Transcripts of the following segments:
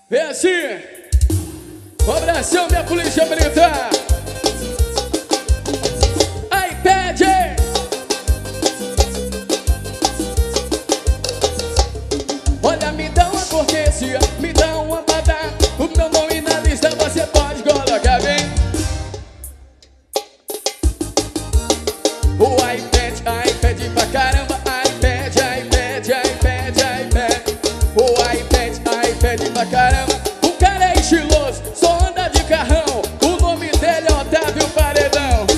Vem assim, um abração, minha polícia militar. iPad, olha, me dá uma cortesia, me dá uma badá. O meu nome na lista você pode colocar bem. O iPad, iPad pra caramba. iPad, iPad, iPad, iPad. O iPad, iPad pra caramba. O cara é estiloso, só anda de carrão. O nome dele é Otávio Paredão.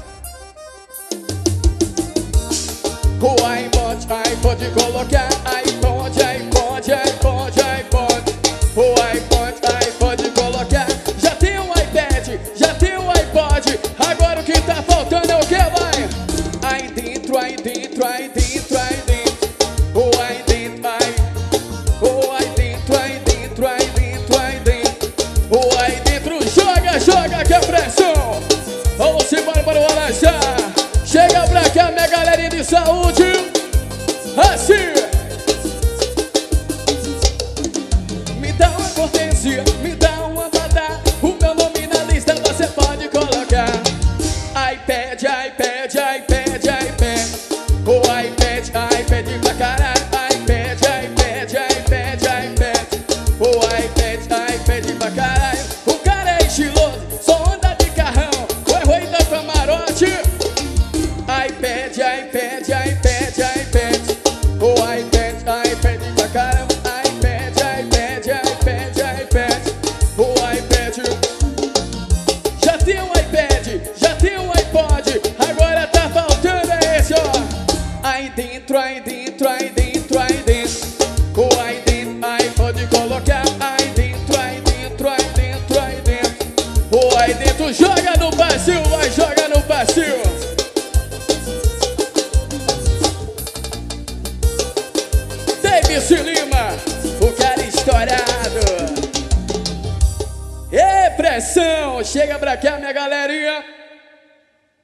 O iPod, iPod colocar. iPod, iPod, iPod, iPod. O iPod, iPod colocar. Já tem um iPad, já tem um iPod. Agora o que tá faltando é o que, vai? Aí dentro, aí dentro, aí dentro, aí dentro. O aí dentro, aí. O aí dentro, aí dentro, aí dentro, aí dentro. O aí dentro, joga, joga que é pressão. Vamos embora para o Araxá. Chega pra cá, minha galerinha de saúde. Assim. Me dá uma cortesia, me dá uma badá. O meu nome na lista você pode colocar. iPad, iPad, iPad, iPad. O iPad, iPad pra caralho. iPad, iPad, iPad, iPad. O iPad, iPad pra caralho. O cara é estiloso, só anda de carrão. O rei da camarote. iPad, iPad, iPad, iPad. O iPad, iPad pra caramba. iPad, iPad, iPad, iPad. O iPad. Já tem um iPad, já tem um iPod. Agora tá faltando é esse, ó. Aí dentro, aí dentro, aí dentro, aí dentro. O aí dentro, aí pode colocar. Aí dentro, aí dentro, aí dentro, aí dentro. O aí dentro, joga no passinho, vai, joga no passinho. Davis Lima, o cara estourado. E pressão, chega pra cá, minha galerinha.